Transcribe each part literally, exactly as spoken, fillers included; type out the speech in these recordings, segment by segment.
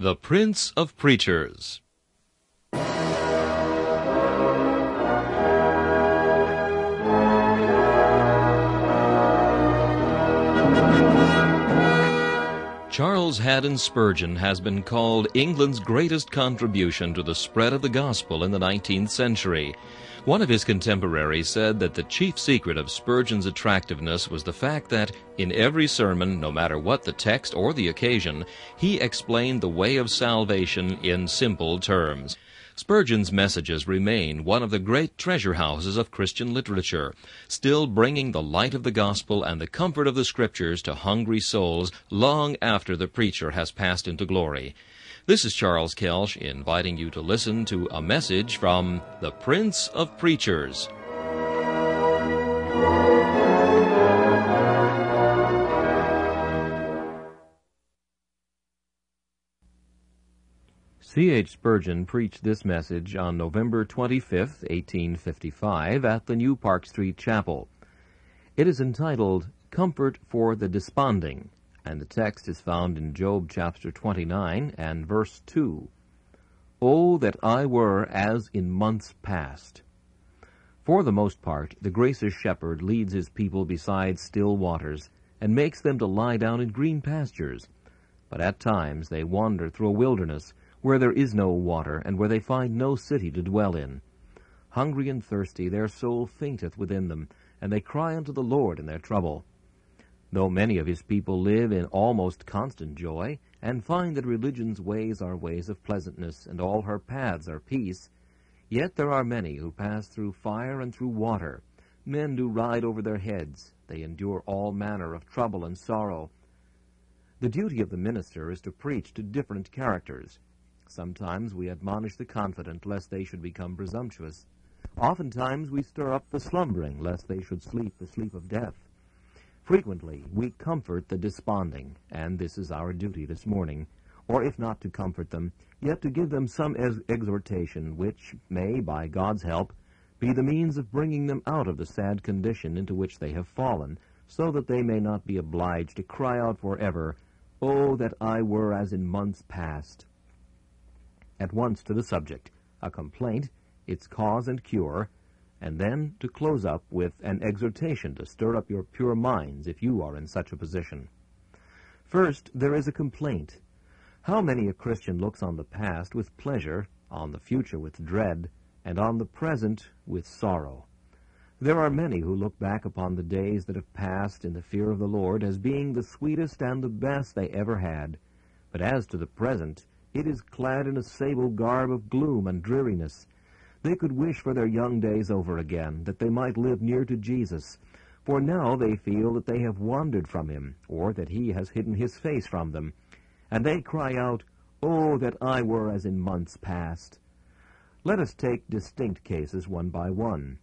The Prince of Preachers. Charles Haddon Spurgeon has been called England's greatest contribution to the spread of the gospel in the nineteenth century. One of his contemporaries said that the chief secret of Spurgeon's attractiveness was the fact that, in every sermon, no matter what the text or the occasion, he explained the way of salvation in simple terms. Spurgeon's messages remain one of the great treasure houses of Christian literature, still bringing the light of the gospel and the comfort of the Scriptures to hungry souls long after the preacher has passed into glory. This is Charles Kelsch inviting you to listen to a message from the Prince of Preachers. C H Spurgeon preached this message on November twenty-fifth, eighteen fifty-five, at the New Park Street Chapel. It is entitled, Comfort for the Desponding, and the text is found in Job chapter twenty-nine and verse two. Oh, that I were as in months past. For the most part, the gracious shepherd leads his people beside still waters, and makes them to lie down in green pastures. But at times they wander through a wilderness, where there is no water, and where they find no city to dwell in. Hungry and thirsty, their soul fainteth within them, and they cry unto the Lord in their trouble. Though many of his people live in almost constant joy, and find that religion's ways are ways of pleasantness, and all her paths are peace, yet there are many who pass through fire and through water. Men do ride over their heads. They endure all manner of trouble and sorrow. The duty of the minister is to preach to different characters. Sometimes we admonish the confident, lest they should become presumptuous. Oftentimes we stir up the slumbering, lest they should sleep the sleep of death. Frequently we comfort the desponding, and this is our duty this morning, or if not to comfort them, yet to give them some ex- exhortation which may, by God's help, be the means of bringing them out of the sad condition into which they have fallen, so that they may not be obliged to cry out forever, Oh, that I were as in months past. At once to the subject, a complaint, its cause and cure, and then to close up with an exhortation to stir up your pure minds if you are in such a position. First, there is a complaint. How many a Christian looks on the past with pleasure, on the future with dread, and on the present with sorrow. There are many who look back upon the days that have passed in the fear of the Lord as being the sweetest and the best they ever had. But as to the present, it is clad in a sable garb of gloom and dreariness. They could wish for their young days over again, that they might live near to Jesus, for now they feel that they have wandered from him, or that he has hidden his face from them. And they cry out, Oh, that I were as in months past. Let us take distinct cases one by one.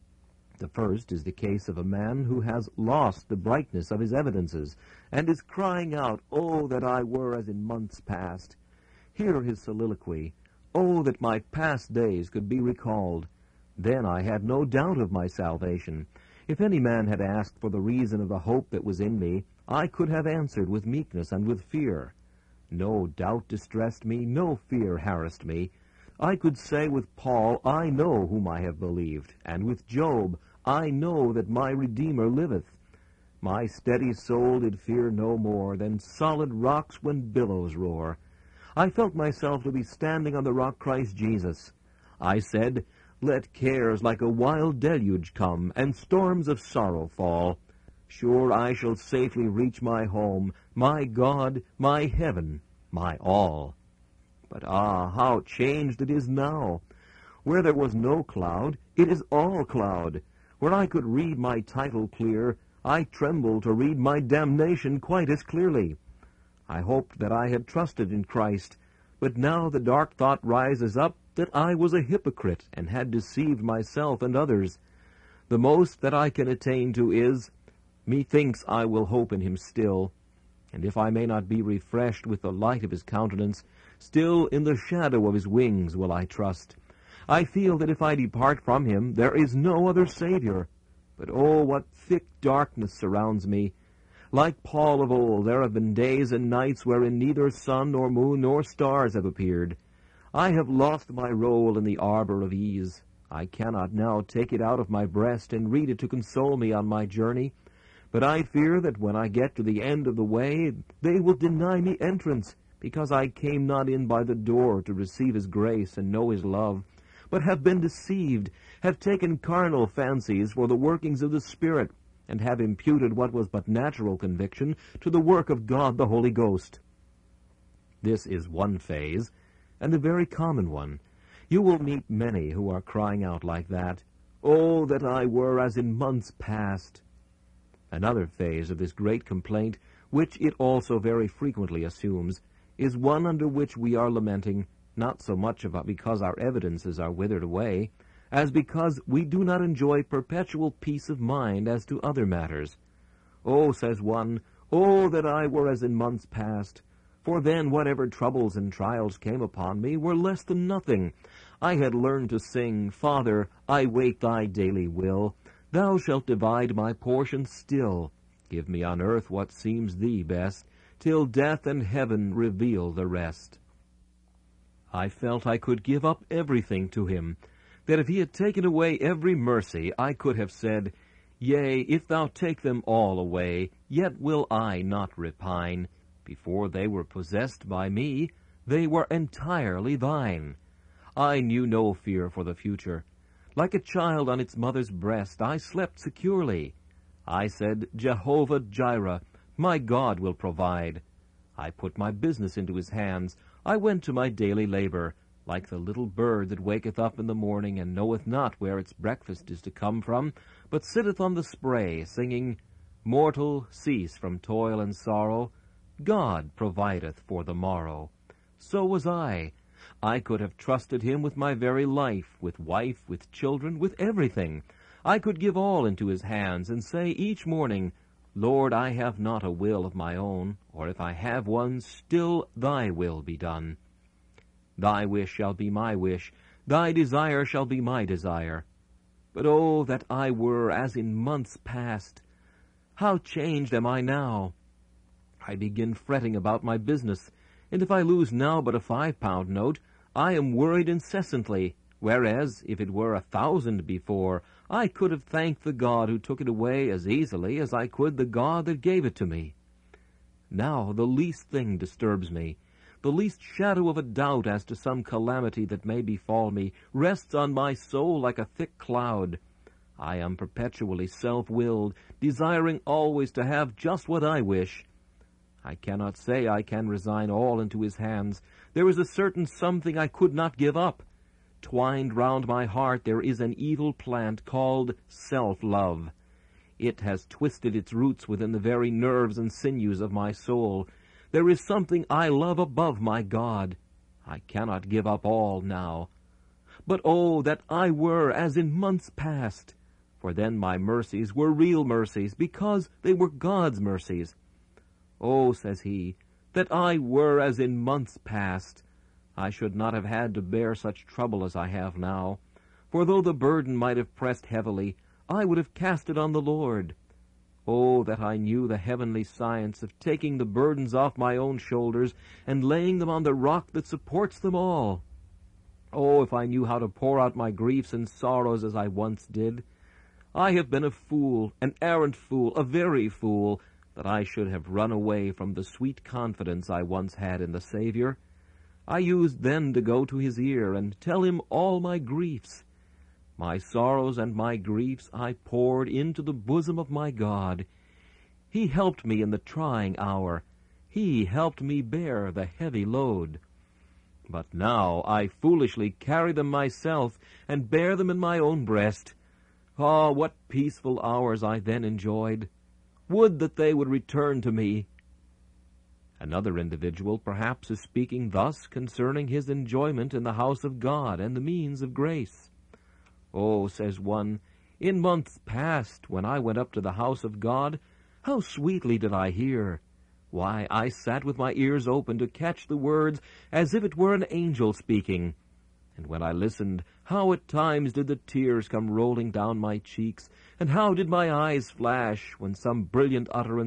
The first is the case of a man who has lost the brightness of his evidences, and is crying out, Oh, that I were as in months past. Hear his soliloquy, Oh, that my past days could be recalled. Then I had no doubt of my salvation. If any man had asked for the reason of the hope that was in me, I could have answered with meekness and with fear. No doubt distressed me, no fear harassed me. I could say with Paul, I know whom I have believed, and with Job, I know that my Redeemer liveth. My steady soul did fear no more than solid rocks when billows roar. I felt myself to be standing on the rock Christ Jesus. I said, Let cares like a wild deluge come, and storms of sorrow fall. Sure I shall safely reach my home, my God, my heaven, my all. But ah, how changed it is now! Where there was no cloud, it is all cloud. Where I could read my title clear, I tremble to read my damnation quite as clearly. I hoped that I had trusted in Christ, but now the dark thought rises up that I was a hypocrite and had deceived myself and others. The most that I can attain to is, methinks I will hope in him still, and if I may not be refreshed with the light of his countenance, still in the shadow of his wings will I trust. I feel that if I depart from him, there is no other Savior. But oh, what thick darkness surrounds me! Like Paul of old, there have been days and nights wherein neither sun nor moon nor stars have appeared. I have lost my roll in the arbor of ease. I cannot now take it out of my breast and read it to console me on my journey. But I fear that when I get to the end of the way, they will deny me entrance, because I came not in by the door to receive his grace and know his love, but have been deceived, have taken carnal fancies for the workings of the Spirit, and have imputed what was but natural conviction to the work of God the Holy Ghost. This is one phase, and a very common one. You will meet many who are crying out like that, "Oh, that I were as in months past!" Another phase of this great complaint, which it also very frequently assumes, is one under which we are lamenting, not so much about because our evidences are withered away, as because we do not enjoy perpetual peace of mind as to other matters. "Oh," says one, "oh, that I were as in months past! For then whatever troubles and trials came upon me were less than nothing. I had learned to sing, 'Father, I wait thy daily will. Thou shalt divide my portion still. Give me on earth what seems thee best, till death and heaven reveal the rest.' I felt I could give up everything to him, that if he had taken away every mercy, I could have said, 'Yea, if thou take them all away, yet will I not repine. Before they were possessed by me, they were entirely thine.' I knew no fear for the future. Like a child on its mother's breast, I slept securely. I said, 'Jehovah Jireh, my God will provide.' I put my business into his hands. I went to my daily labor, like the little bird that waketh up in the morning, and knoweth not where its breakfast is to come from, but sitteth on the spray, singing, 'Mortal, cease from toil and sorrow. God provideth for the morrow.' So was I. I could have trusted him with my very life, with wife, with children, with everything. I could give all into his hands, and say each morning, 'Lord, I have not a will of my own, or if I have one, still thy will be done. Thy wish shall be my wish, thy desire shall be my desire.' But oh, that I were as in months past! How changed am I now! I begin fretting about my business, and if I lose now but a five-pound note, I am worried incessantly, whereas, if it were a thousand before, I could have thanked the God who took it away as easily as I could the God that gave it to me. Now the least thing disturbs me. The least shadow of a doubt as to some calamity that may befall me rests on my soul like a thick cloud. I am perpetually self-willed, desiring always to have just what I wish. I cannot say I can resign all into his hands. There is a certain something I could not give up. Twined round my heart there is an evil plant called self-love. It has twisted its roots within the very nerves and sinews of my soul. There is something I love above my God. I cannot give up all now. But oh, that I were as in months past! For then my mercies were real mercies, because they were God's mercies. Oh, says he, that I were as in months past! I should not have had to bear such trouble as I have now. For though the burden might have pressed heavily, I would have cast it on the Lord. Oh, that I knew the heavenly science of taking the burdens off my own shoulders and laying them on the rock that supports them all! Oh, if I knew how to pour out my griefs and sorrows as I once did! I have been a fool, an arrant fool, a very fool, that I should have run away from the sweet confidence I once had in the Savior. I used then to go to his ear and tell him all my griefs. My sorrows and my griefs I poured into the bosom of my God. He helped me in the trying hour. He helped me bear the heavy load. But now I foolishly carry them myself and bear them in my own breast. Ah, what peaceful hours I then enjoyed! Would that they would return to me! Another individual perhaps is speaking thus concerning his enjoyment in the house of God and the means of grace. Oh, says one, in months past, when I went up to the house of God, how sweetly did I hear! Why, I sat with my ears open to catch the words as if it were an angel speaking. And when I listened, how at times did the tears come rolling down my cheeks, and how did my eyes flash when some brilliant utterance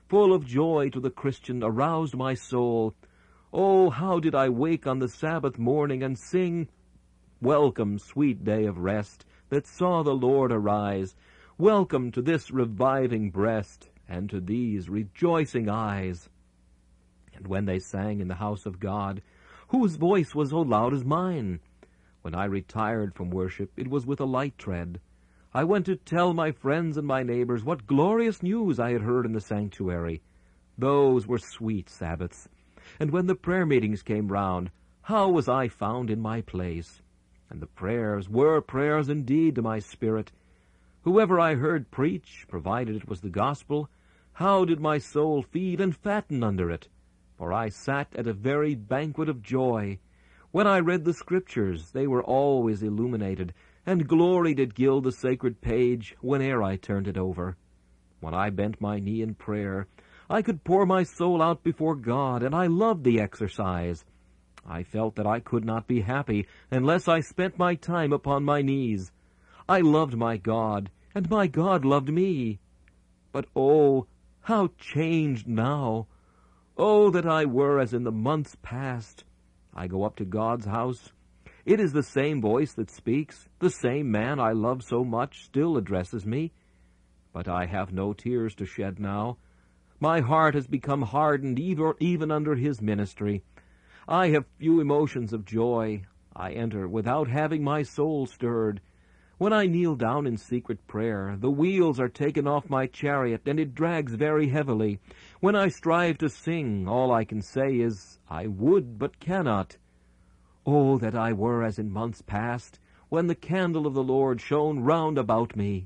full of joy to the Christian, aroused my soul. Oh, how did I wake on the Sabbath morning and sing, "Welcome, sweet day of rest, that saw the Lord arise. Welcome to this reviving breast, and to these rejoicing eyes." And when they sang in the house of God, whose voice was so loud as mine? When I retired from worship, it was with a light tread. I went to tell my friends and my neighbors what glorious news I had heard in the sanctuary. Those were sweet Sabbaths. And when the prayer meetings came round, how was I found in my place? And the prayers were prayers indeed to my spirit. Whoever I heard preach, provided it was the gospel, how did my soul feed and fatten under it? For I sat at a very banquet of joy. When I read the Scriptures, they were always illuminated, and glory did gild the sacred page whene'er I turned it over. When I bent my knee in prayer, I could pour my soul out before God, and I loved the exercise. I felt that I could not be happy unless I spent my time upon my knees. I loved my God, and my God loved me. But oh, how changed now! Oh, that I were as in the months past! I go up to God's house. It is the same voice that speaks. The same man I love so much still addresses me. But I have no tears to shed now. My heart has become hardened even under his ministry. I have few emotions of joy. I enter without having my soul stirred. When I kneel down in secret prayer, the wheels are taken off my chariot, and it drags very heavily. When I strive to sing, all I can say is, I would but cannot. Oh, that I were as in months past, when the candle of the Lord shone round about me.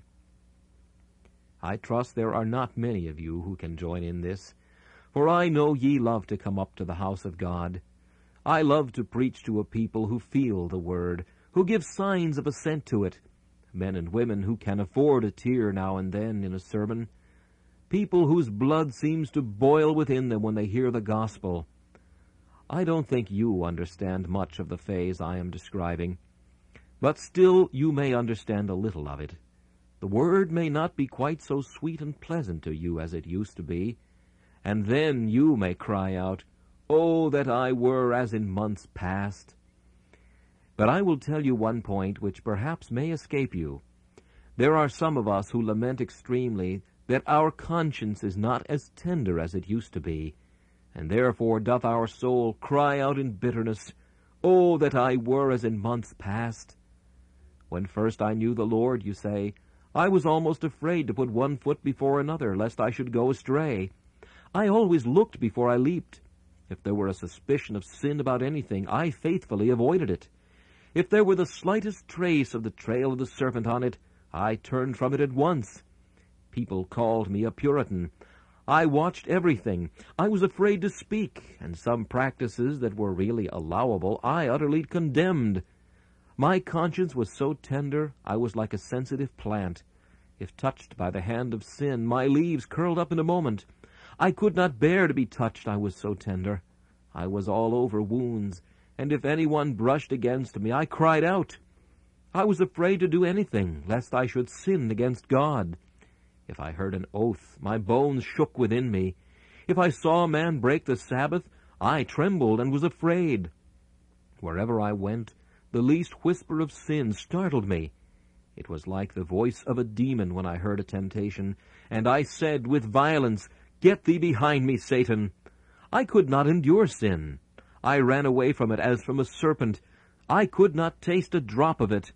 I trust there are not many of you who can join in this, for I know ye love to come up to the house of God. I love to preach to a people who feel the word, who give signs of assent to it, men and women who can afford a tear now and then in a sermon, people whose blood seems to boil within them when they hear the gospel. I don't think you understand much of the phase I am describing, but still you may understand a little of it. The word may not be quite so sweet and pleasant to you as it used to be, and then you may cry out, "Oh, that I were as in months past!" But I will tell you one point which perhaps may escape you. There are some of us who lament extremely that our conscience is not as tender as it used to be, and therefore doth our soul cry out in bitterness, "Oh, that I were as in months past!" When first I knew the Lord, you say, I was almost afraid to put one foot before another, lest I should go astray. I always looked before I leaped. If there were a suspicion of sin about anything, I faithfully avoided it. If there were the slightest trace of the trail of the serpent on it, I turned from it at once. People called me a Puritan. I watched everything. I was afraid to speak, and some practices that were really allowable I utterly condemned. My conscience was so tender I was like a sensitive plant. If touched by the hand of sin, my leaves curled up in a moment. I could not bear to be touched, I was so tender. I was all over wounds, and if anyone brushed against me, I cried out. I was afraid to do anything, lest I should sin against God. If I heard an oath, my bones shook within me. If I saw a man break the Sabbath, I trembled and was afraid. Wherever I went, the least whisper of sin startled me. It was like the voice of a demon when I heard a temptation, and I said with violence, "Get thee behind me, Satan!" I could not endure sin. I ran away from it as from a serpent. I could not taste a drop of it.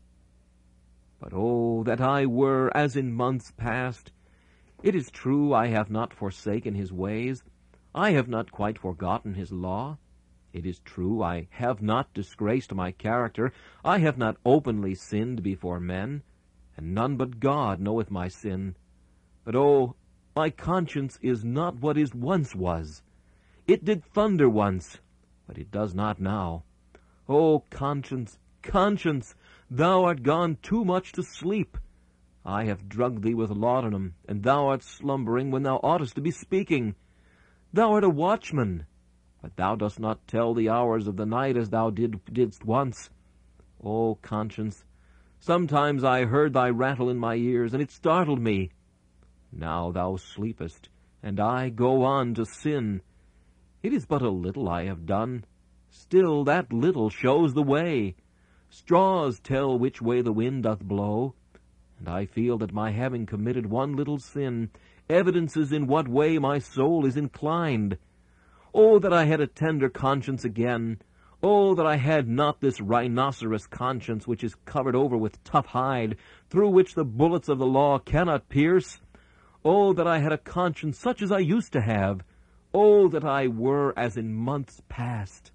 But oh, that I were as in months past! It is true I have not forsaken his ways. I have not quite forgotten his law. It is true I have not disgraced my character. I have not openly sinned before men, and none but God knoweth my sin. But oh, my conscience is not what it once was. It did thunder once, but it does not now. Oh, conscience, conscience, thou art gone too much to sleep. I have drugged thee with laudanum, and thou art slumbering when thou oughtest to be speaking. Thou art a watchman, but thou dost not tell the hours of the night as thou did, didst once. O conscience, sometimes I heard thy rattle in my ears, and it startled me. Now thou sleepest, and I go on to sin. It is but a little I have done, still that little shows the way. Straws tell which way the wind doth blow, and I feel that my having committed one little sin evidences in what way my soul is inclined. Oh, that I had a tender conscience again! Oh, that I had not this rhinoceros conscience which is covered over with tough hide, through which the bullets of the law cannot pierce! Oh, that I had a conscience such as I used to have! Oh, that I were as in months past!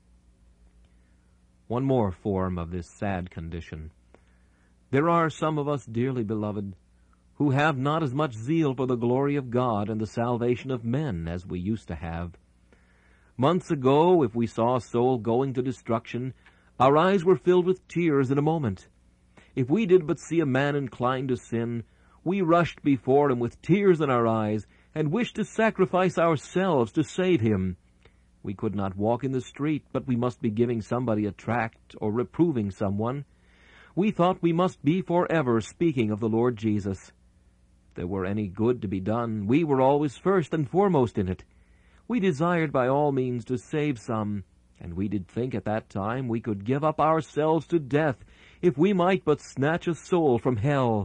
One more form of this sad condition. There are some of us, dearly beloved, who have not as much zeal for the glory of God and the salvation of men as we used to have. Months ago, if we saw a soul going to destruction, our eyes were filled with tears in a moment. If we did but see a man inclined to sin, we rushed before him with tears in our eyes, and wished to sacrifice ourselves to save him. We could not walk in the street, but we must be giving somebody a tract or reproving someone. We thought we must be forever speaking of the Lord Jesus. If there were any good to be done, we were always first and foremost in it. We desired by all means to save some, and we did think at that time we could give up ourselves to death if we might but snatch a soul from hell.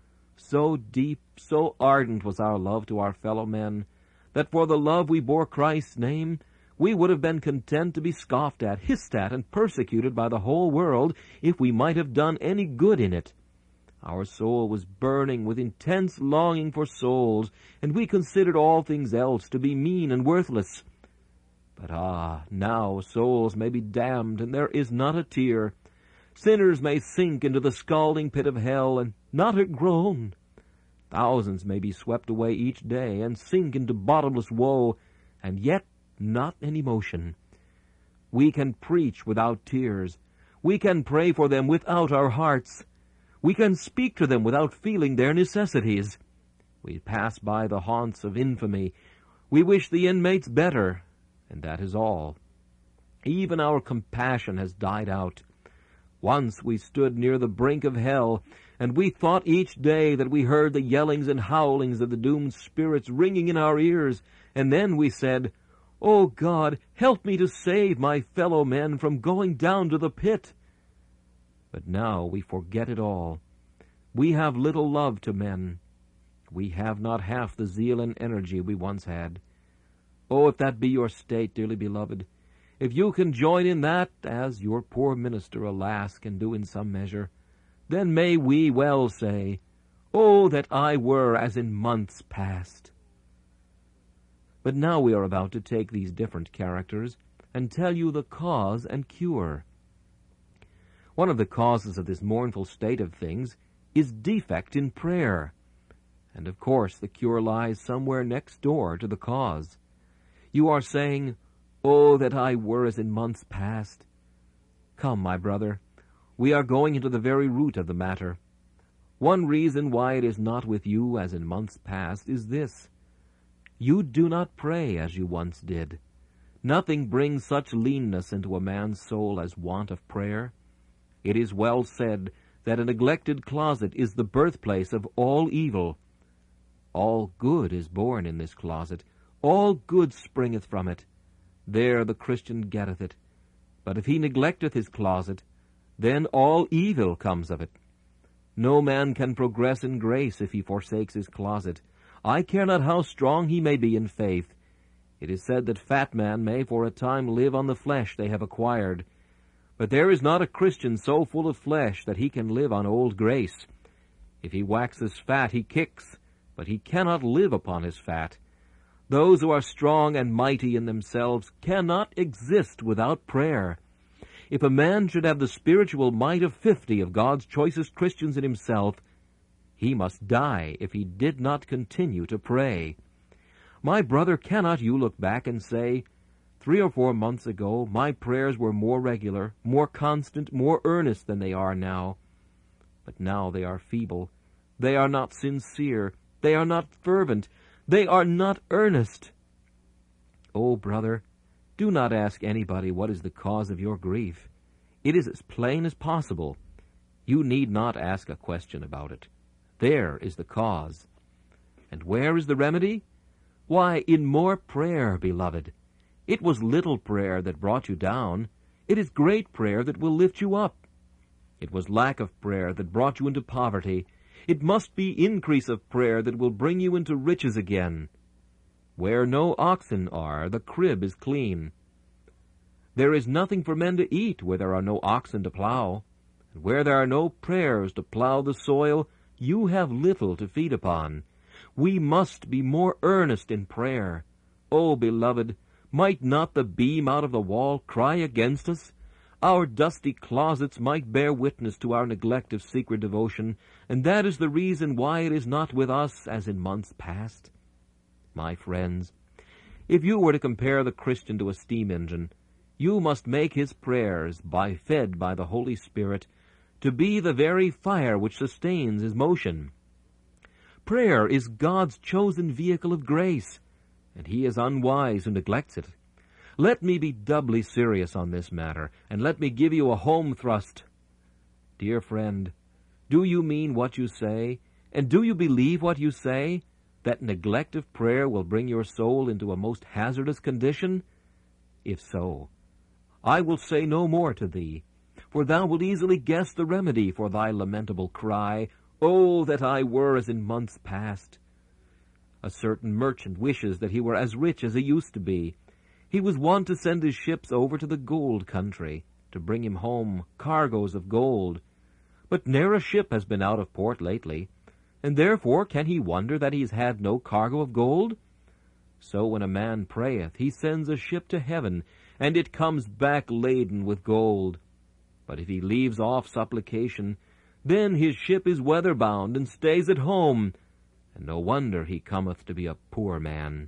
So deep, so ardent was our love to our fellow men, that for the love we bore Christ's name, we would have been content to be scoffed at, hissed at, and persecuted by the whole world if we might have done any good in it. Our soul was burning with intense longing for souls, and we considered all things else to be mean and worthless. But ah, now souls may be damned, and there is not a tear. Sinners may sink into the scalding pit of hell, and not a groan. Thousands may be swept away each day, and sink into bottomless woe, and yet not an emotion. We can preach without tears. We can pray for them without our hearts. We can speak to them without feeling their necessities. We pass by the haunts of infamy. We wish the inmates better, and that is all. Even our compassion has died out. Once we stood near the brink of hell, and we thought each day that we heard the yellings and howlings of the doomed spirits ringing in our ears, and then we said, "O God, help me to save my fellow men from going down to the pit." But now we forget it all. We have little love to men. We have not half the zeal and energy we once had. Oh, if that be your state, dearly beloved, if you can join in that, as your poor minister, alas, can do in some measure, then may we well say, "Oh, that I were as in months past." But now we are about to take these different characters and tell you the cause and cure. One of the causes of this mournful state of things is defect in prayer. And of course the cure lies somewhere next door to the cause. You are saying, "Oh, that I were as in months past." Come, my brother, we are going into the very root of the matter. One reason why it is not with you as in months past is this. You do not pray as you once did. Nothing brings such leanness into a man's soul as want of prayer. It is well said that a neglected closet is the birthplace of all evil. All good is born in this closet. All good springeth from it. There the Christian getteth it. But if he neglecteth his closet, then all evil comes of it. No man can progress in grace if he forsakes his closet. I care not how strong he may be in faith. It is said that fat men may for a time live on the flesh they have acquired. But there is not a Christian so full of flesh that he can live on old grace. If he waxes fat, he kicks, but he cannot live upon his fat. Those who are strong and mighty in themselves cannot exist without prayer. If a man should have the spiritual might of fifty of God's choicest Christians in himself, he must die if he did not continue to pray. My brother, cannot you look back and say, Three or four months ago, my prayers were more regular, more constant, more earnest than they are now. But now they are feeble. They are not sincere. They are not fervent. They are not earnest. Oh, brother, do not ask anybody what is the cause of your grief. It is as plain as possible. You need not ask a question about it. There is the cause. And where is the remedy? Why, in more prayer, beloved. It was little prayer that brought you down. It is great prayer that will lift you up. It was lack of prayer that brought you into poverty. It must be increase of prayer that will bring you into riches again. Where no oxen are, the crib is clean. There is nothing for men to eat where there are no oxen to plow. And where there are no prayers to plow the soil, you have little to feed upon. We must be more earnest in prayer. Oh, beloved, might not the beam out of the wall cry against us? Our dusty closets might bear witness to our neglect of secret devotion, and that is the reason why it is not with us as in months past. My friends, if you were to compare the Christian to a steam engine, you must make his prayers, by fed by the Holy Spirit, to be the very fire which sustains his motion. Prayer is God's chosen vehicle of grace, and he is unwise who neglects it. Let me be doubly serious on this matter, and let me give you a home thrust. Dear friend, do you mean what you say, and do you believe what you say, that neglect of prayer will bring your soul into a most hazardous condition? If so, I will say no more to thee, for thou wilt easily guess the remedy for thy lamentable cry, Oh, that I were as in months past! A certain merchant wishes that he were as rich as he used to be. He was wont to send his ships over to the gold country, to bring him home cargoes of gold. But ne'er a ship has been out of port lately, and therefore can he wonder that he has had no cargo of gold? So when a man prayeth, he sends a ship to heaven, and it comes back laden with gold. But if he leaves off supplication, then his ship is weather-bound and stays at home, and no wonder he cometh to be a poor man.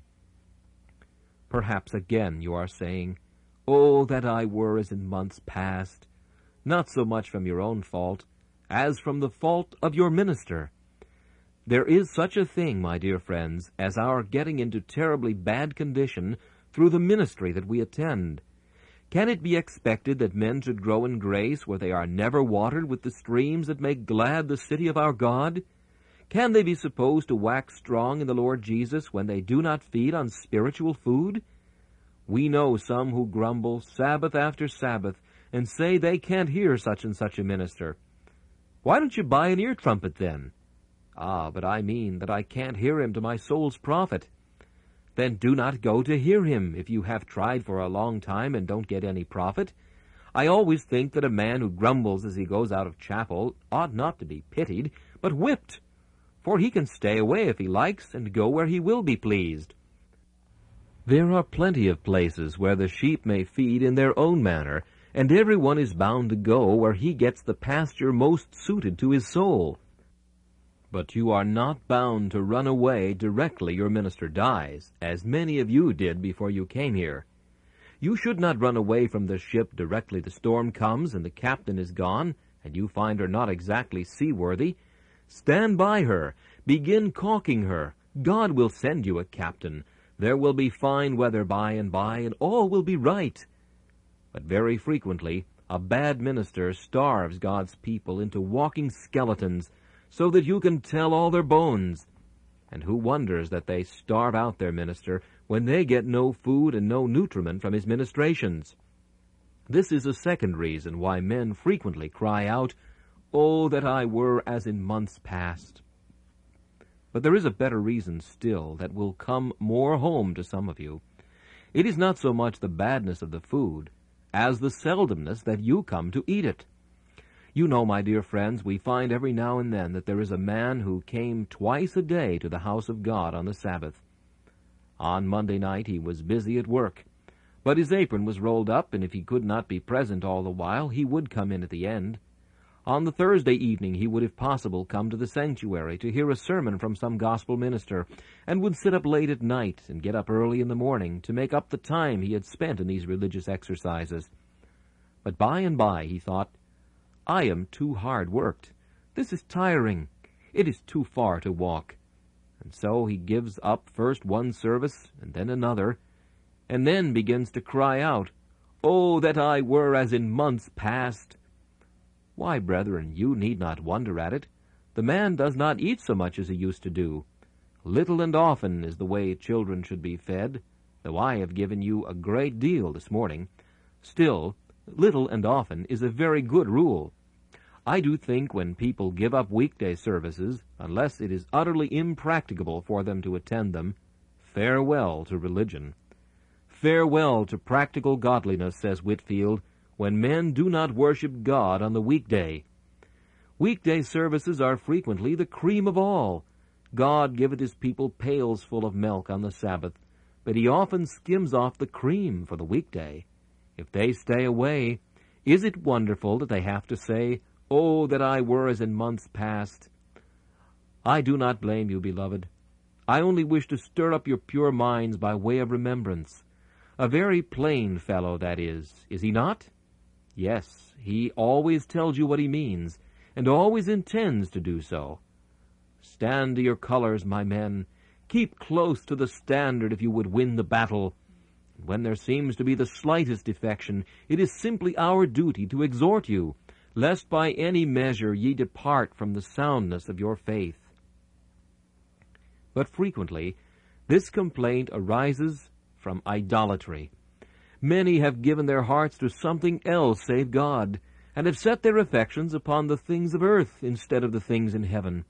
Perhaps again you are saying, Oh, that I were as in months past, not so much from your own fault, as from the fault of your minister. There is such a thing, my dear friends, as our getting into terribly bad condition through the ministry that we attend. Can it be expected that men should grow in grace where they are never watered with the streams that make glad the city of our God? Can they be supposed to wax strong in the Lord Jesus when they do not feed on spiritual food? We know some who grumble Sabbath after Sabbath and say they can't hear such and such a minister. Why don't you buy an ear trumpet then? Ah, but I mean that I can't hear him to my soul's profit. Then do not go to hear him if you have tried for a long time and don't get any profit. I always think that a man who grumbles as he goes out of chapel ought not to be pitied, but whipped, for he can stay away if he likes and go where he will be pleased. There are plenty of places where the sheep may feed in their own manner, and every one is bound to go where he gets the pasture most suited to his soul. But you are not bound to run away directly your minister dies, as many of you did before you came here. You should not run away from the ship directly the storm comes and the captain is gone, and you find her not exactly seaworthy. Stand by her. Begin caulking her. God will send you a captain. There will be fine weather by and by, and all will be right. But very frequently, a bad minister starves God's people into walking skeletons, so that you can tell all their bones. And who wonders that they starve out their minister when they get no food and no nutriment from his ministrations? This is a second reason why men frequently cry out, Oh, that I were as in months past. But there is a better reason still that will come more home to some of you. It is not so much the badness of the food as the seldomness that you come to eat it. You know, my dear friends, we find every now and then that there is a man who came twice a day to the house of God on the Sabbath. On Monday night he was busy at work, but his apron was rolled up, and if he could not be present all the while, he would come in at the end. On the Thursday evening he would, if possible, come to the sanctuary to hear a sermon from some gospel minister, and would sit up late at night and get up early in the morning to make up the time he had spent in these religious exercises. But by and by he thought, I am too hard worked. This is tiring. It is too far to walk. And so he gives up first one service and then another, and then begins to cry out, Oh, that I were as in months past! Why, brethren, you need not wonder at it. The man does not eat so much as he used to do. Little and often is the way children should be fed, though I have given you a great deal this morning. Still, little and often is a very good rule. I do think when people give up weekday services, unless it is utterly impracticable for them to attend them, farewell to religion. Farewell to practical godliness, says Whitefield, when men do not worship God on the weekday. Weekday services are frequently the cream of all. God giveth his people pails full of milk on the Sabbath, but he often skims off the cream for the weekday. If they stay away, is it wonderful that they have to say, "Oh, that I were as in months past"? I do not blame you, beloved. I only wish to stir up your pure minds by way of remembrance. A very plain fellow, that is, is he not? Yes, he always tells you what he means, and always intends to do so. Stand to your colors, my men. Keep close to the standard if you would win the battle. When there seems to be the slightest defection, it is simply our duty to exhort you, lest by any measure ye depart from the soundness of your faith. But frequently this complaint arises from idolatry. Many have given their hearts to something else save God, and have set their affections upon the things of earth instead of the things in heaven.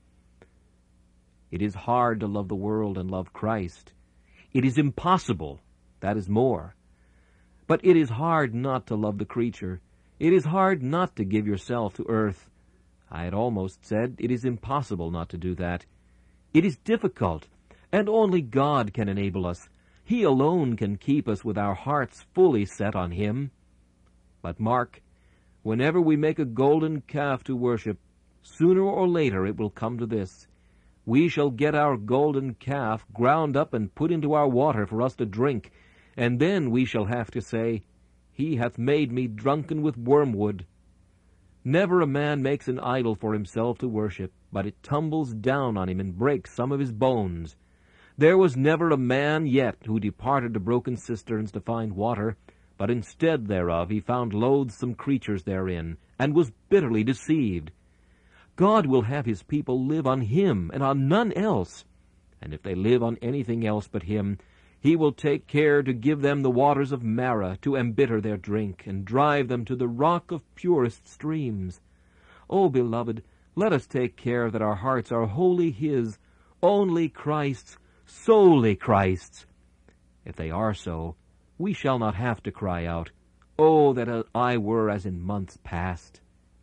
It is hard to love the world and love Christ. It is impossible, that is more. But it is hard not to love the creature. It is hard not to give yourself to earth. I had almost said it is impossible not to do that. It is difficult, and only God can enable us. He alone can keep us with our hearts fully set on him. But mark, whenever we make a golden calf to worship, sooner or later it will come to this. We shall get our golden calf ground up and put into our water for us to drink, and then we shall have to say, "He hath made me drunken with wormwood." Never a man makes an idol for himself to worship, but it tumbles down on him and breaks some of his bones. There was never a man yet who departed to broken cisterns to find water, but instead thereof he found loathsome creatures therein, and was bitterly deceived. God will have his people live on him and on none else, and if they live on anything else but him, he will take care to give them the waters of Marah to embitter their drink, and drive them to the rock of purest streams. O beloved, let us take care that our hearts are wholly his, only Christ's, solely Christ's. If they are so, we shall not have to cry out, "Oh, that I were as in months past."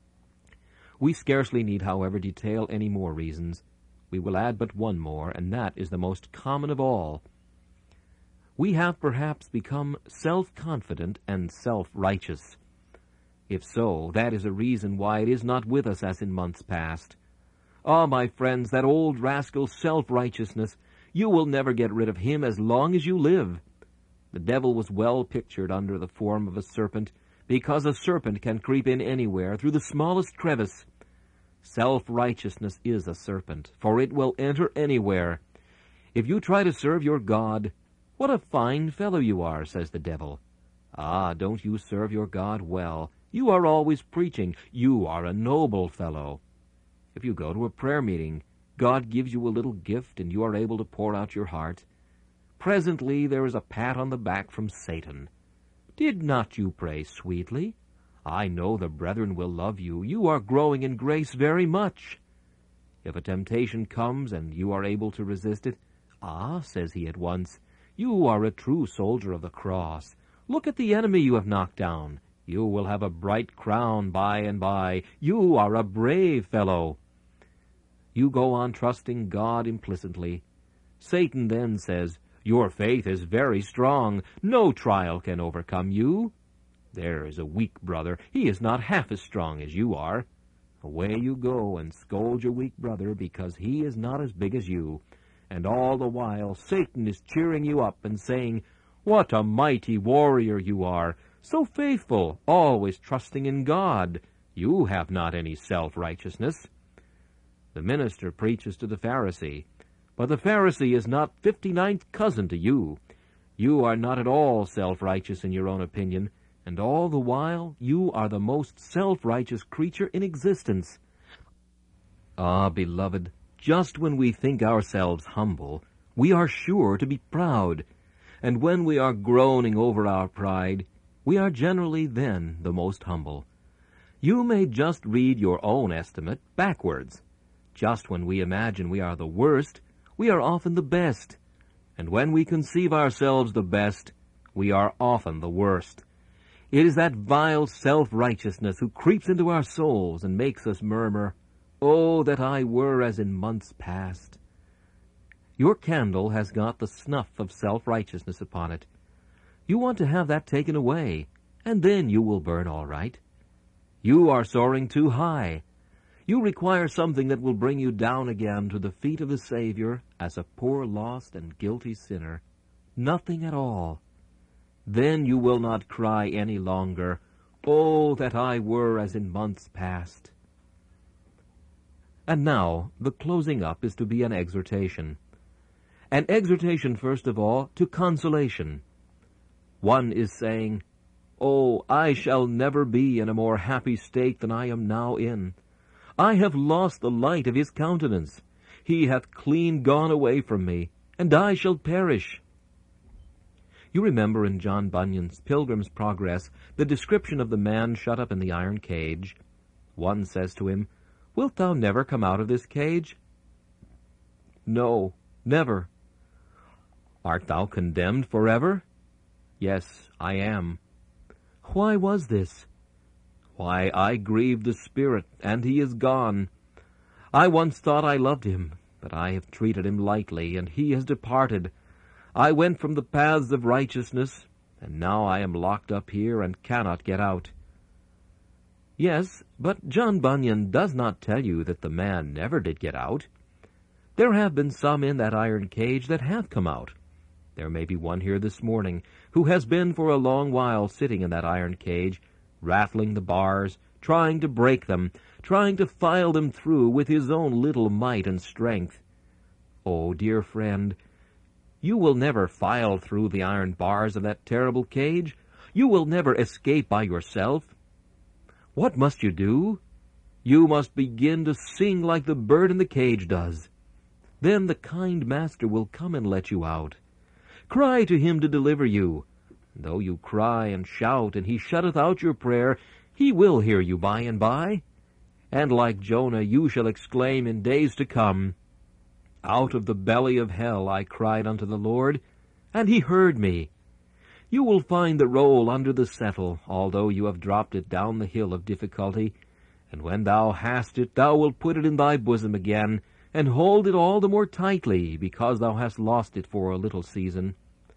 We scarcely need, however, detail any more reasons. We will add but one more, and that is the most common of all. We have perhaps become self-confident and self-righteous. If so, that is a reason why it is not with us as in months past. Ah, my friends, that old rascal self-righteousness, you will never get rid of him as long as you live. The devil was well pictured under the form of a serpent, because a serpent can creep in anywhere through the smallest crevice. Self-righteousness is a serpent, for it will enter anywhere. If you try to serve your God, "What a fine fellow you are," says the devil. Ah, don't you serve your God well. You are always preaching. You are a noble fellow. If you go to a prayer meeting, God gives you a little gift, and you are able to pour out your heart. Presently there is a pat on the back from Satan. Did not you pray sweetly? I know the brethren will love you. You are growing in grace very much. If a temptation comes and you are able to resist it, "Ah," says he at once, "you are a true soldier of the cross. Look at the enemy you have knocked down. You will have a bright crown by and by. You are a brave fellow." You go on trusting God implicitly. Satan then says, "Your faith is very strong. No trial can overcome you." There is a weak brother. He is not half as strong as you are. Away you go and scold your weak brother because he is not as big as you. And all the while Satan is cheering you up and saying, "What a mighty warrior you are, so faithful, always trusting in God. You have not any self-righteousness." The minister preaches to the Pharisee, but the Pharisee is not fifty-ninth cousin to you. You are not at all self-righteous in your own opinion, and all the while you are the most self-righteous creature in existence. Ah, beloved, just when we think ourselves humble, we are sure to be proud, and when we are groaning over our pride, we are generally then the most humble. You may just read your own estimate backwards. Just when we imagine we are the worst, we are often the best, and when we conceive ourselves the best, we are often the worst. It is that vile self-righteousness who creeps into our souls and makes us murmur, "Oh, that I were as in months past." Your candle has got the snuff of self-righteousness upon it. You want to have that taken away, and then you will burn all right. You are soaring too high. You require something that will bring you down again to the feet of the Savior as a poor, lost, and guilty sinner. Nothing at all. Then you will not cry any longer, "Oh, that I were as in months past." And now, the closing up is to be an exhortation. An exhortation, first of all, to consolation. One is saying, "Oh, I shall never be in a more happy state than I am now in. I have lost the light of his countenance. He hath clean gone away from me, and I shall perish." You remember in John Bunyan's Pilgrim's Progress the description of the man shut up in the iron cage. One says to him, "Wilt thou never come out of this cage?" "No, never." "Art thou condemned forever?" "Yes, I am." "Why was this?" "Why, I grieved the Spirit, and he is gone. I once thought I loved him, but I have treated him lightly, and he has departed. I went from the paths of righteousness, and now I am locked up here and cannot get out." Yes, but John Bunyan does not tell you that the man never did get out. There have been some in that iron cage that have come out. There may be one here this morning who has been for a long while sitting in that iron cage, rattling the bars, trying to break them, trying to file them through with his own little might and strength. Oh, dear friend, you will never file through the iron bars of that terrible cage. You will never escape by yourself. What must you do? You must begin to sing like the bird in the cage does. Then the kind master will come and let you out. Cry to him to deliver you. Though you cry and shout, and he shutteth out your prayer, he will hear you by and by. And like Jonah, you shall exclaim in days to come, "Out of the belly of hell I cried unto the Lord, and he heard me." You will find the roll under the settle, although you have dropped it down the hill of difficulty, and when thou hast it, thou wilt put it in thy bosom again, and hold it all the more tightly, because thou hast lost it for a little season.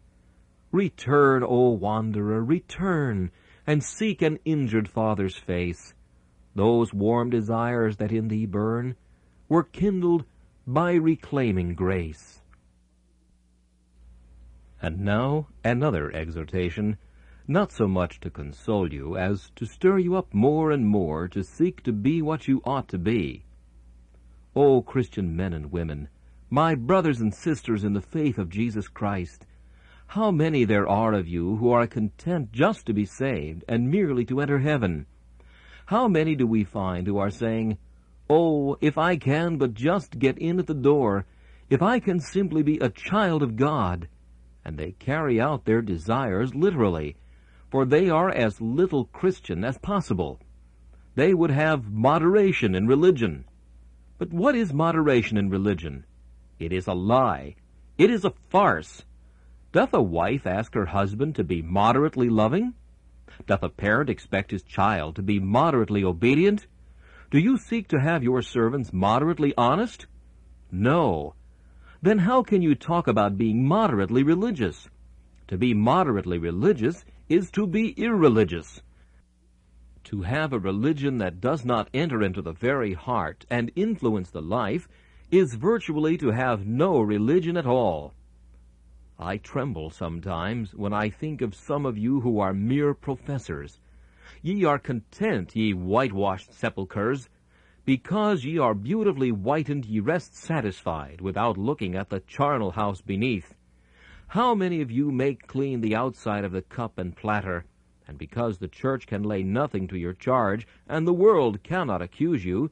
Return, O wanderer, return, and seek an injured father's face. Those warm desires that in thee burn were kindled by reclaiming grace. And now another exhortation, not so much to console you as to stir you up more and more to seek to be what you ought to be. O Christian men and women, my brothers and sisters in the faith of Jesus Christ, how many there are of you who are content just to be saved and merely to enter heaven? How many do we find who are saying, "Oh, if I can but just get in at the door, if I can simply be a child of God," and they carry out their desires literally, for they are as little Christian as possible. They would have moderation in religion. But what is moderation in religion? It is a lie. It is a farce. Doth a wife ask her husband to be moderately loving? Doth a parent expect his child to be moderately obedient? Do you seek to have your servants moderately honest? No. Then how can you talk about being moderately religious? To be moderately religious is to be irreligious. To have a religion that does not enter into the very heart and influence the life is virtually to have no religion at all. I tremble sometimes when I think of some of you who are mere professors. Ye are content, ye whitewashed sepulchres. Because ye are beautifully whitened, ye rest satisfied, without looking at the charnel house beneath. How many of you make clean the outside of the cup and platter, and because the church can lay nothing to your charge, and the world cannot accuse you,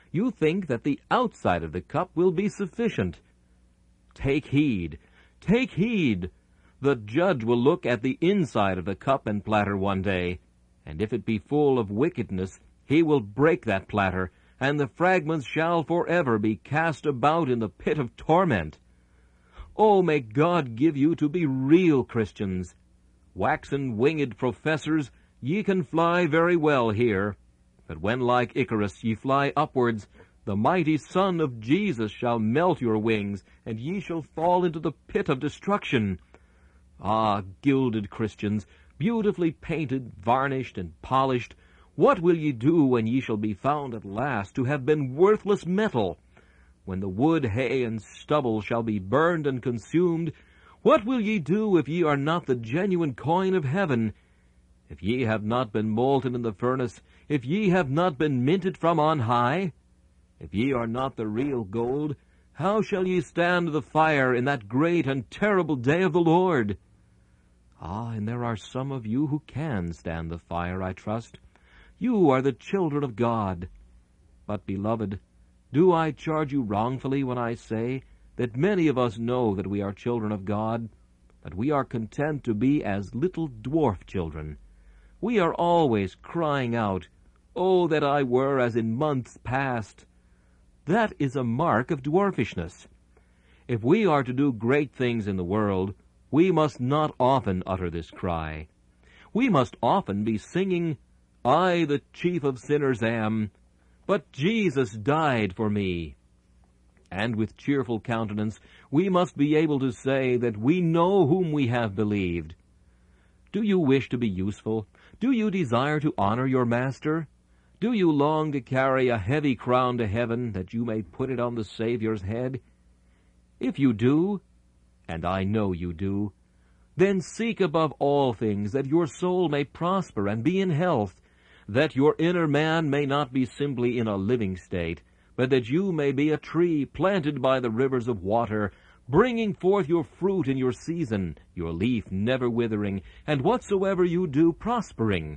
You think that the outside of the cup will be sufficient. Take heed, take heed. The judge will look at the inside of the cup and platter one day, and if it be full of wickedness, he will break that platter, and the fragments shall forever be cast about in the pit of torment. Oh, may God give you to be real Christians. Waxen winged professors, ye can fly very well here, but when like Icarus ye fly upwards, the mighty Son of Jesus shall melt your wings, and ye shall fall into the pit of destruction. Ah, gilded Christians, beautifully painted, varnished, and polished, what will ye do when ye shall be found at last to have been worthless metal? When the wood, hay, and stubble shall be burned and consumed, what will ye do if ye are not the genuine coin of heaven? If ye have not been molten in the furnace, if ye have not been minted from on high, if ye are not the real gold, how shall ye stand the fire in that great and terrible day of the Lord? Ah, and there are some of you who can stand the fire, I trust. You are the children of God. But, beloved, do I charge you wrongfully when I say that many of us know that we are children of God, but we are content to be as little dwarf children? We are always crying out, "Oh, that I were as in months past!" That is a mark of dwarfishness. If we are to do great things in the world, we must not often utter this cry. We must often be singing, "I the chief of sinners am, but Jesus died for me." And with cheerful countenance we must be able to say that we know whom we have believed. Do you wish to be useful? Do you desire to honor your Master? Do you long to carry a heavy crown to heaven, that you may put it on the Savior's head? If you do, and I know you do, then seek above all things that your soul may prosper and be in health, that your inner man may not be simply in a living state, but that you may be a tree planted by the rivers of water, bringing forth your fruit in your season, your leaf never withering, and whatsoever you do prospering.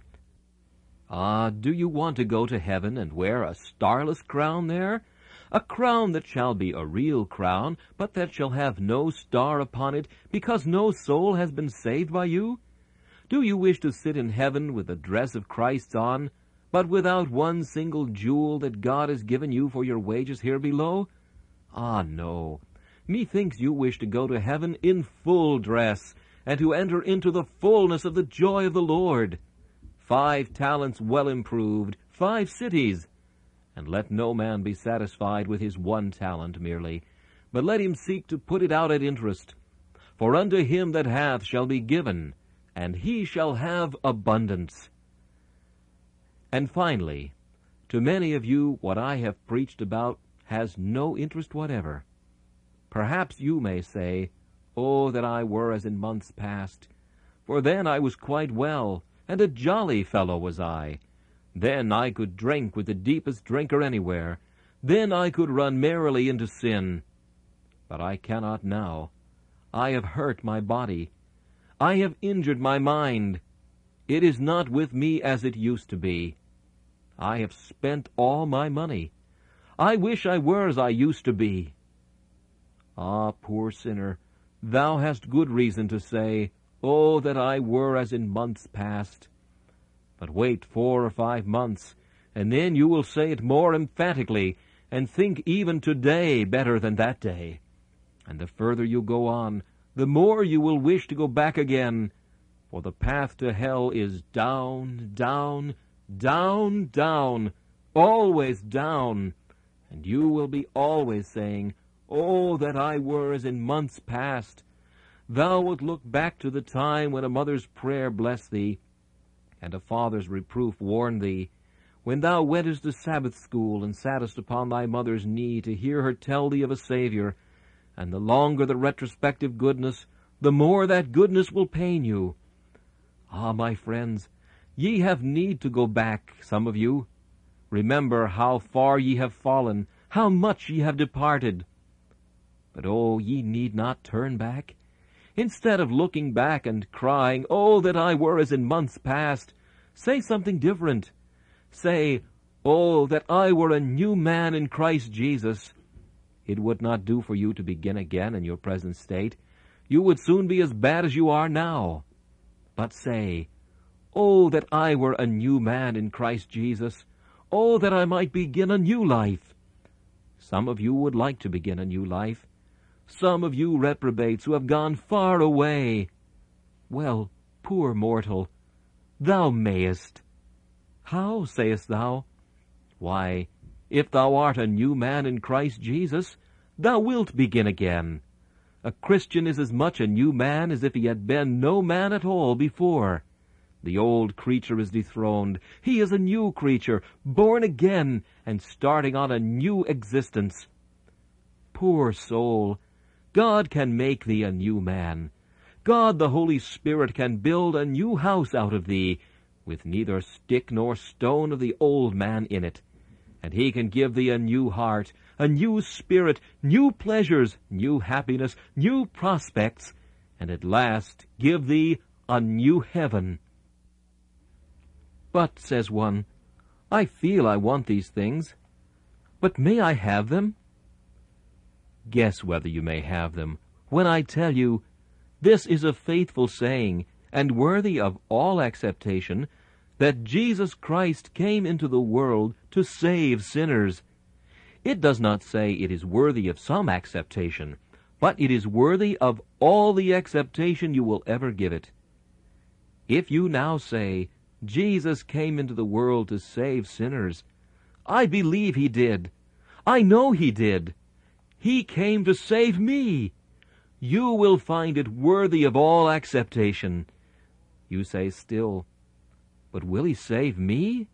Ah, do you want to go to heaven and wear a starless crown there? A crown that shall be a real crown, but that shall have no star upon it, because no soul has been saved by you? Do you wish to sit in heaven with the dress of Christ on, but without one single jewel that God has given you for your wages here below? Ah, no. Methinks you wish to go to heaven in full dress, and to enter into the fullness of the joy of the Lord. Five talents well improved, five cities. And let no man be satisfied with his one talent merely, but let him seek to put it out at interest. For unto him that hath shall be given, and he shall have abundance. And finally, to many of you what I have preached about has no interest whatever. Perhaps you may say, "Oh, that I were as in months past, for then I was quite well, and a jolly fellow was I. Then I could drink with the deepest drinker anywhere. Then I could run merrily into sin. But I cannot now. I have hurt my body. I have injured my mind. It is not with me as it used to be. I have spent all my money. I wish I were as I used to be." Ah, poor sinner, thou hast good reason to say, "Oh, that I were as in months past." But wait four or five months, and then you will say it more emphatically, and think even today better than that day. And the further you go on, the more you will wish to go back again, for the path to hell is down, down, down, down, always down, and you will be always saying, "Oh, that I were as in months past." Thou wilt look back to the time when a mother's prayer blessed thee, and a father's reproof warned thee, when thou wentest to Sabbath school and sattest upon thy mother's knee to hear her tell thee of a Savior, and the longer the retrospective goodness, the more that goodness will pain you. Ah, my friends, ye have need to go back, some of you. Remember how far ye have fallen, how much ye have departed. But oh, ye need not turn back. Instead of looking back and crying, "Oh, that I were as in months past," say something different. Say, Oh, that I were a new man in Christ Jesus! It would not do for you to begin again in your present state. You would soon be as bad as you are now. But say, Oh, that I were a new man in Christ Jesus! Oh, that I might begin a new life! Some of you would like to begin a new life. Some of you reprobates who have gone far away. Well, poor mortal, thou mayest. How, sayest thou? Why, if thou art a new man in Christ Jesus, thou wilt begin again. A Christian is as much a new man as if he had been no man at all before. The old creature is dethroned. He is a new creature, born again, and starting on a new existence. Poor soul, God can make thee a new man. God the Holy Spirit can build a new house out of thee, with neither stick nor stone of the old man in it. And he can give thee a new heart, a new spirit, new pleasures, new happiness, new prospects, and at last give thee a new heaven. But, says one, I feel I want these things, but may I have them? Guess whether you may have them, when I tell you, this is a faithful saying, and worthy of all acceptation, that Jesus Christ came into the world to save sinners. It does not say it is worthy of some acceptation, but it is worthy of all the acceptation you will ever give it. If you now say, Jesus came into the world to save sinners, I believe he did. I know he did. He came to save me. You will find it worthy of all acceptation. You say still, but will he save me?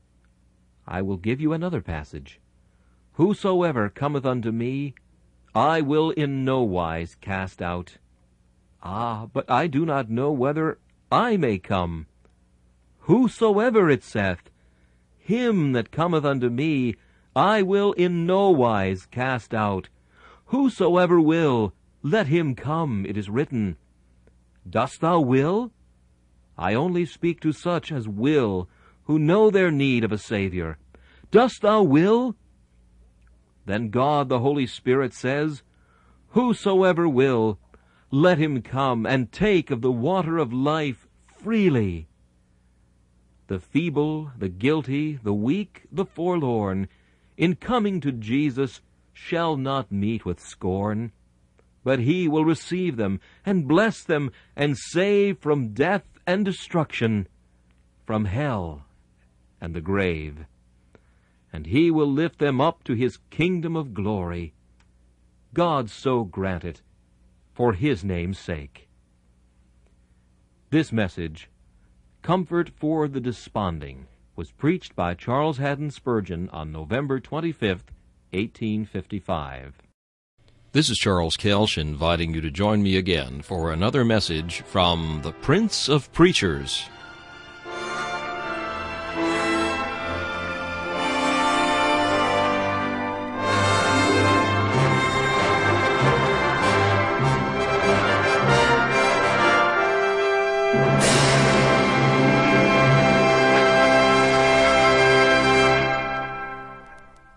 I will give you another passage. Whosoever cometh unto me, I will in no wise cast out. Ah, but I do not know whether I may come. Whosoever, it saith, him that cometh unto me, I will in no wise cast out. Whosoever will, let him come, it is written. Dost thou will? I only speak to such as will, who know their need of a Savior. Dost thou will? Then God the Holy Spirit says, Whosoever will, let him come and take of the water of life freely. The feeble, the guilty, the weak, the forlorn, in coming to Jesus, shall not meet with scorn, but he will receive them, and bless them, and save from death and destruction, from hell and the grave. And he will lift them up to his kingdom of glory. God so grant it, for his name's sake. This message, Comfort for the Desponding, was preached by Charles Haddon Spurgeon on November twenty-fifth, eighteen fifty-five. This is Charles Kelsch inviting you to join me again for another message from the Prince of Preachers.